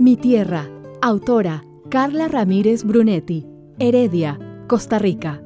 Mi tierra. Autora Carla Ramírez Brunetti. Heredia, Costa Rica.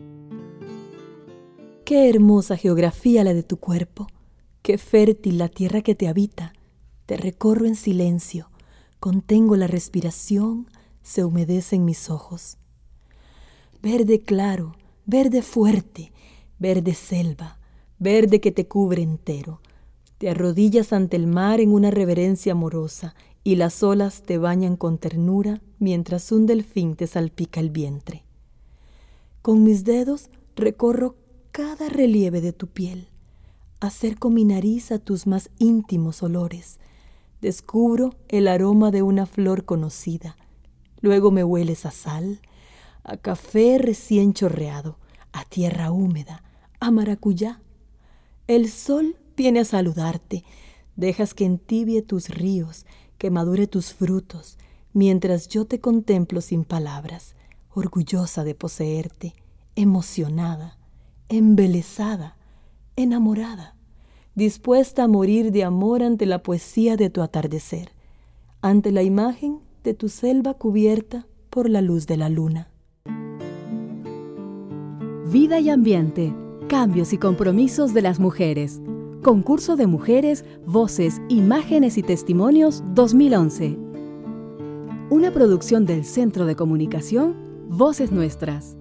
Qué hermosa geografía la de tu cuerpo, qué fértil la tierra que te habita. Te recorro en silencio, contengo la respiración, se humedecen mis ojos. Verde claro, verde fuerte, verde selva, verde que te cubre entero. Te arrodillas ante el mar en una reverencia amorosa y las olas te bañan con ternura mientras un delfín te salpica el vientre. Con mis dedos recorro cada relieve de tu piel, acerco mi nariz a tus más íntimos olores, descubro el aroma de una flor conocida, luego me hueles a sal, a café recién chorreado, a tierra húmeda, a maracuyá. El sol viene a saludarte, dejas que entibie tus ríos, que madure tus frutos, mientras yo te contemplo sin palabras, orgullosa de poseerte, emocionada, embelesada, enamorada, dispuesta a morir de amor ante la poesía de tu atardecer, ante la imagen de tu selva cubierta por la luz de la luna. Vida y ambiente, cambios y compromisos de las mujeres. Concurso de Mujeres, Voces, Imágenes y Testimonios 2011. Una producción del Centro de Comunicación Voces Nuestras.